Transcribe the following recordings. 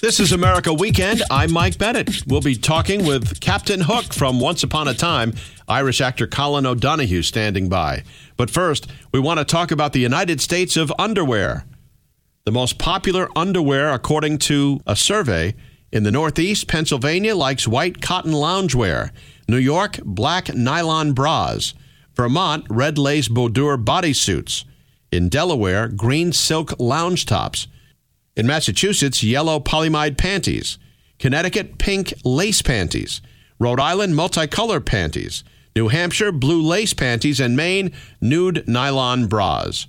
This is America Weekend. I'm Mike Bennett. We'll be talking with Captain Hook from Once Upon a Time, Irish actor Colin O'Donoghue standing by. But first, we want to talk about the United States of underwear. The most popular underwear, according to a survey, in the Northeast, Pennsylvania likes white cotton loungewear. New York, black nylon bras. Vermont, red lace boudoir bodysuits. In Delaware, green silk lounge tops. In Massachusetts, yellow polyamide panties. Connecticut, pink lace panties. Rhode Island, multicolored panties. New Hampshire, blue lace panties. And Maine, nude nylon bras.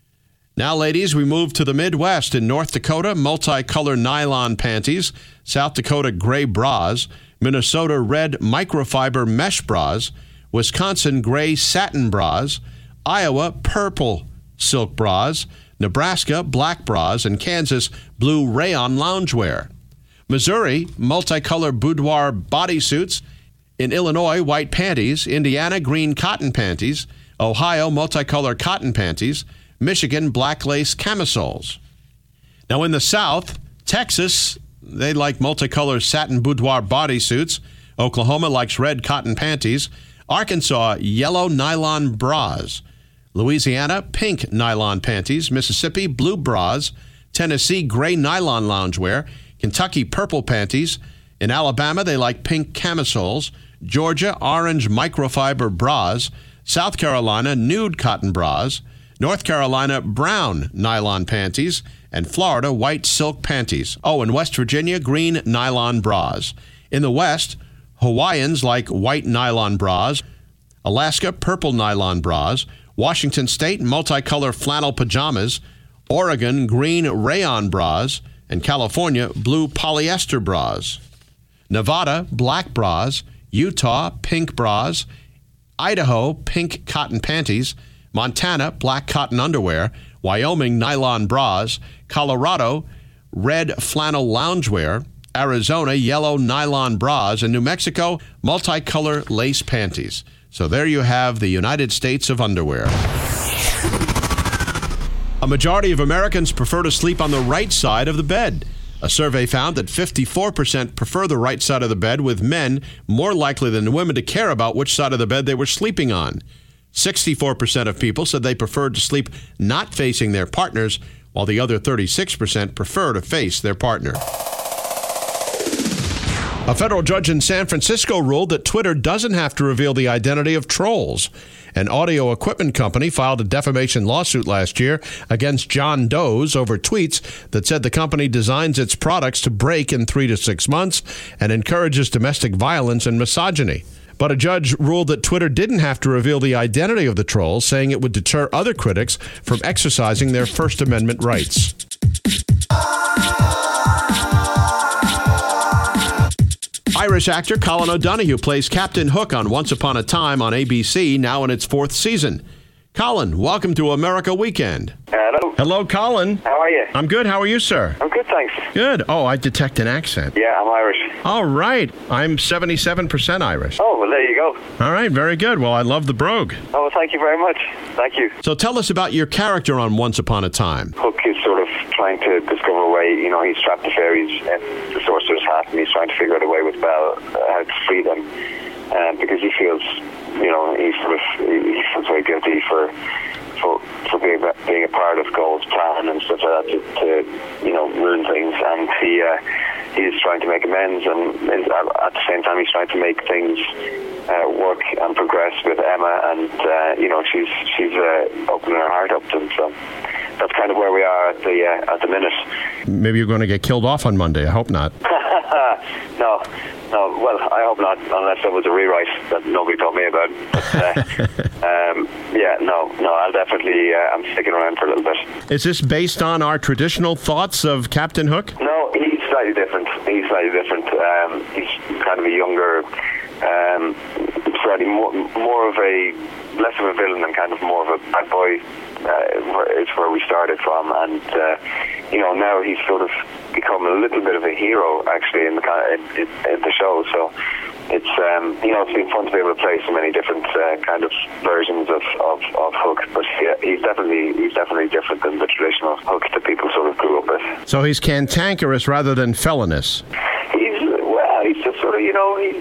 Now, ladies, we move to the Midwest. In North Dakota, multicolored nylon panties. South Dakota, gray bras. Minnesota, red microfiber mesh bras. Wisconsin, gray satin bras. Iowa, purple silk bras. Nebraska, black bras, and Kansas, blue rayon loungewear. Missouri, multicolored boudoir bodysuits. In Illinois, white panties. Indiana, green cotton panties. Ohio, multicolored cotton panties. Michigan, black lace camisoles. Now in the South, Texas, they like multicolored satin boudoir bodysuits. Oklahoma likes red cotton panties. Arkansas, yellow nylon bras. Louisiana, pink nylon panties. Mississippi, blue bras. Tennessee, gray nylon loungewear. Kentucky, purple panties. In Alabama, they like pink camisoles. Georgia, orange microfiber bras. South Carolina, nude cotton bras. North Carolina, brown nylon panties. And Florida, white silk panties. Oh, and West Virginia, green nylon bras. In the West, Hawaiians like white nylon bras. Alaska, purple nylon bras. Washington State, multicolor flannel pajamas. Oregon, green rayon bras. And California, blue polyester bras. Nevada, black bras. Utah, pink bras. Idaho, pink cotton panties. Montana, black cotton underwear. Wyoming, nylon bras. Colorado, red flannel loungewear. Arizona, yellow nylon bras. And New Mexico, multicolor lace panties. So there you have the United States of underwear. A majority of Americans prefer to sleep on the right side of the bed. A survey found that 54% prefer the right side of the bed, with men more likely than women to care about which side of the bed they were sleeping on. 64% of people said they preferred to sleep not facing their partners, while the other 36% prefer to face their partner. A federal judge in San Francisco ruled that Twitter doesn't have to reveal the identity of trolls. An audio equipment company filed a defamation lawsuit last year against John Doe's over tweets that said the company designs its products to break in 3 to 6 months and encourages domestic violence and misogyny. But a judge ruled that Twitter didn't have to reveal the identity of the trolls, saying it would deter other critics from exercising their First Amendment rights. Irish actor Colin O'Donoghue plays Captain Hook on Once Upon a Time on ABC, now in its 4th season. Colin, welcome to America Weekend. Hello. Hello, Colin. How are you? I'm good. How are you, sir? I'm good, thanks. Good. Oh, I detect an accent. Yeah, I'm Irish. All right. I'm 77% Irish. Oh, well, there you go. All right. Very good. Well, I love the brogue. Oh, well, thank you very much. Thank you. So tell us about your character on Once Upon a Time. Hook is sort of trying to discover a way, he's trapped the fairies in the sorcerer's hat, and he's trying to figure out a way with Belle how to free them, because he feels, he feels very guilty for being a part of Gold's plan and stuff like that to ruin things, and he's trying to make amends, and at the same time he's trying to make things work and progress with Emma, and she's opening her heart up to him. So that's kind of where we are at the minute. Maybe you're going to get killed off on Monday. I hope not. No. Well, I hope not, unless there was a rewrite that nobody told me about. I'll definitely. I'm sticking around for a little bit. Is this based on our traditional thoughts of Captain Hook? No, he's slightly different. He's He's kind of a younger, slightly more of a less of a villain and kind of more of a bad boy. Is where we started from, and now he's sort of become a little bit of a hero actually in the show. So it's it's been fun to be able to play so many different kind of versions of Hook. But he's definitely different than the traditional Hook that people sort of grew up with. So he's cantankerous rather than felonious. He's just sort of, he's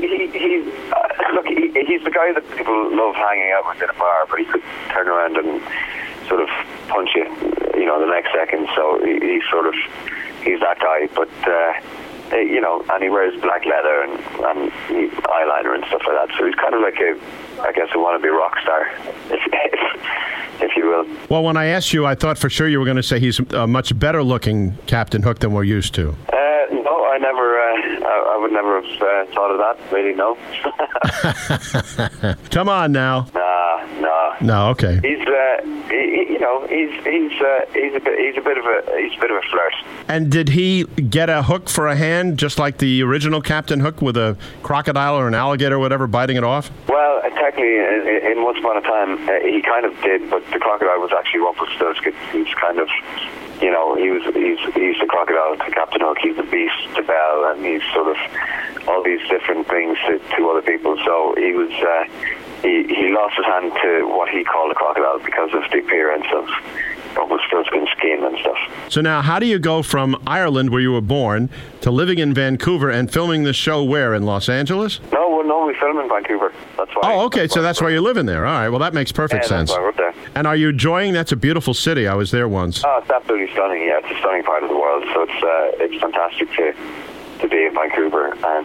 the guy that people love hanging out with in a bar, but he could turn around and sort of punch you, the next second. So he's that guy. But and he wears black leather and eyeliner and stuff like that. So he's kind of like a wannabe rock star, if you will. Well, when I asked you, I thought for sure you were going to say he's a much better looking Captain Hook than we're used to. No, I would never have thought of that. Really, no. Come on now. No. Okay. He's a bit of a flirt. And did he get a hook for a hand, just like the original Captain Hook, with a crocodile or an alligator or whatever biting it off? Well, technically, in Once Upon a Time, he kind of did, but the crocodile was actually Rumpelstiltskin. He's kind of, he's the crocodile to Captain Hook. He's the beast to Belle, and he's sort of all these different things to other people. So he was. He lost his hand to what he called a crocodile because of the appearance of Rumpelstiltskin's skin and stuff. So now, how do you go from Ireland, where you were born, to living in Vancouver and filming the show where, in Los Angeles? No, we film in Vancouver. That's why. Oh, okay, so that's why you're living there. All right, well, that makes perfect sense. That's why we're there. And are you enjoying? That's a beautiful city. I was there once. Oh, it's absolutely stunning. Yeah, it's a stunning part of the world. So it's fantastic to be in Vancouver, and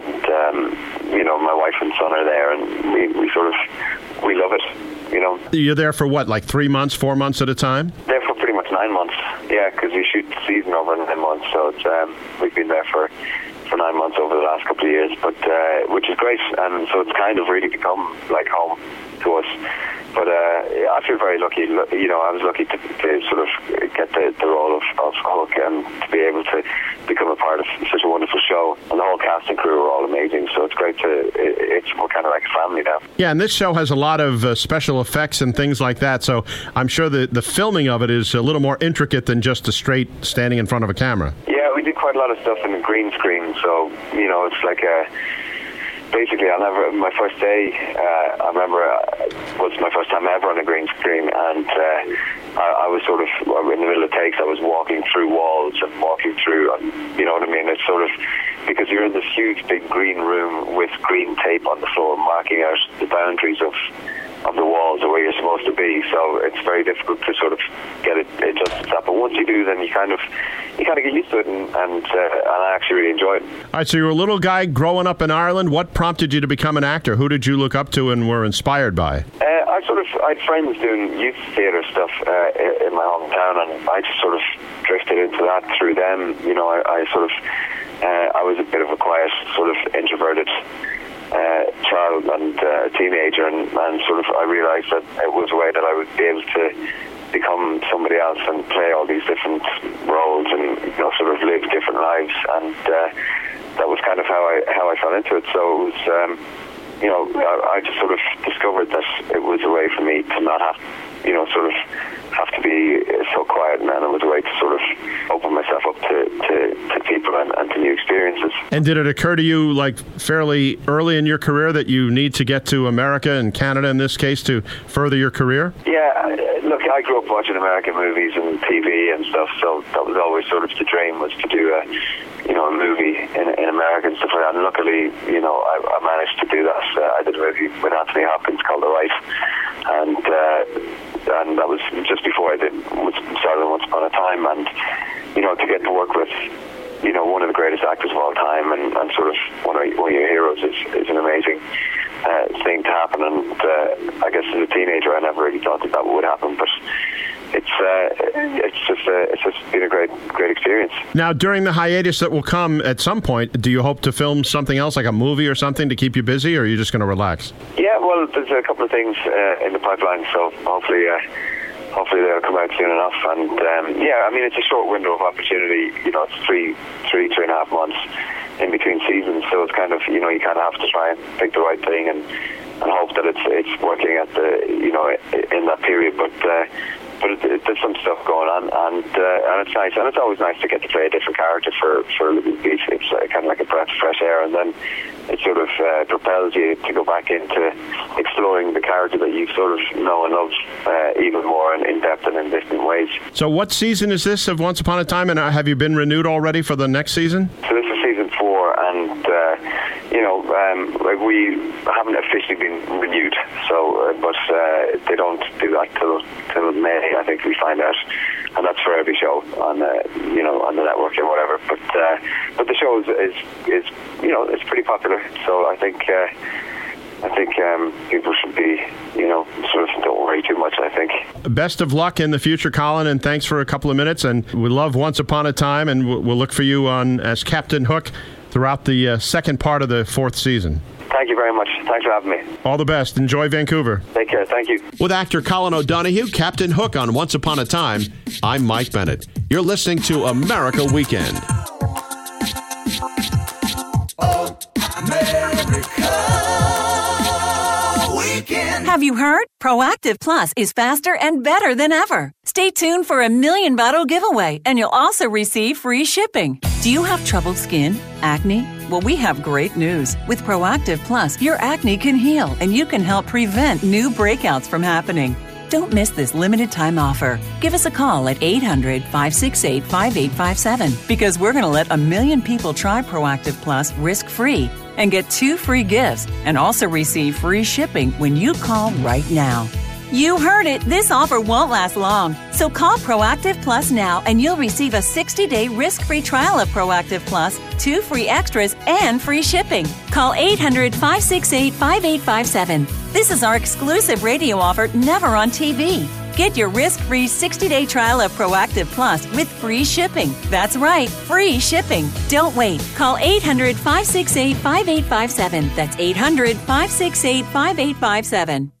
my wife and son are there, and we love it. You're there for what, like 3 months, 4 months at a time? There for pretty much 9 months. Yeah, because we shoot the season over 9 months, so we've been there for 9 months over the last couple of years, but which is great, and so it's kind of really become like home to us. But I feel very lucky. I was lucky to sort of get the role of Hook and to be able to become a part of such a wonderful show. And the whole cast and crew are all amazing. So it's great we're kind of like a family now. Yeah, and this show has a lot of special effects and things like that. So I'm sure the filming of it is a little more intricate than just a straight standing in front of a camera. Yeah, we did quite a lot of stuff in the green screen. So it's like basically, my first day, I remember, was my first time ever on a green screen, and I was sort of, in the middle of takes, I was walking through walls and walking through, you know what I mean? It's sort of, because you're in this huge big green room with green tape on the floor marking out the boundaries of the walls or where you're supposed to be, so it's very difficult to sort of get it adjusted to that. But once you do, then you kind of get used to it, and I actually really enjoy it. All right, so you're a little guy growing up in Ireland. What prompted you to become an actor? Who did you look up to and were inspired by? I had friends doing youth theatre stuff in my hometown, and I just sort of drifted into that through them. I was a bit of a quiet, sort of introverted child and teenager, and sort of I realised that it was a way that I would be able to become somebody else and play all these different roles and sort of live different lives, and that was kind of how I fell into it. So it was I just sort of discovered that it was a way for me to not have have to be so quiet, and it was a way to sort of open myself up to people and to new experiences. And did it occur to you, like, fairly early in your career that you need to get to America and Canada, in this case, to further your career? Yeah, look, I grew up watching American movies and TV and stuff, so that was always sort of the dream, was to do a movie in America and stuff like that. And luckily, I managed to do that. I did a movie with Anthony Hopkins called The Right, and that was just before I started Once Upon a Time, and to get to work with one of the greatest actors of all time, and sort of one of your heroes is an amazing thing to happen. And I guess as a teenager, I never really thought that would happen, but it's just been a great experience. Now, during the hiatus that will come at some point, do you hope to film something else, like a movie or something, to keep you busy, or are you just going to relax? Yeah, well, there's a couple of things in the pipeline, so hopefully they'll come out soon enough. And it's a short window of opportunity. It's three and a half months in between seasons, so it's kind of you kind of have to try and pick the right thing and hope that it's working at the in that period. But there's some stuff going on, and it's nice, and it's always nice to get to play a different character for a little bit. It's kind of like a breath of fresh air, and then it sort of propels you to go back into exploring the character that you sort of know and love even more in depth and in different ways. So what season is this of Once Upon a Time, and have you been renewed already for the next season? So this is season 4, and we haven't officially been renewed, so but they don't do that till May, I think we find out, and that's for every show on on the network or whatever. But the show is it's pretty popular, so I think people should be sort of don't worry too much. I think. Best of luck in the future, Colin, and thanks for a couple of minutes. And we love Once Upon a Time, and we'll look for you on as Captain Hook throughout the second part of the 4th season. Thank you very much. Thanks for having me. All the best. Enjoy Vancouver. Take care. Thank you. With actor Colin O'Donoghue, Captain Hook on Once Upon a Time, I'm Mike Bennett. You're listening to America Weekend. Have you heard? Proactive Plus is faster and better than ever. Stay tuned for a $1 million bottle giveaway, and you'll also receive free shipping. Do you have troubled skin? Acne? Well, we have great news. With Proactive Plus, your acne can heal, and you can help prevent new breakouts from happening. Don't miss this limited time offer. Give us a call at 800-568-5857 because we're going to let 1 million people try Proactive Plus risk-free and get 2 free gifts and also receive free shipping when you call right now. You heard it. This offer won't last long. So call Proactive Plus now and you'll receive a 60-day risk-free trial of Proactive Plus, 2 free extras, and free shipping. Call 800-568-5857. This is our exclusive radio offer, never on TV. Get your risk-free 60-day trial of Proactive Plus with free shipping. That's right, free shipping. Don't wait. Call 800-568-5857. That's 800-568-5857.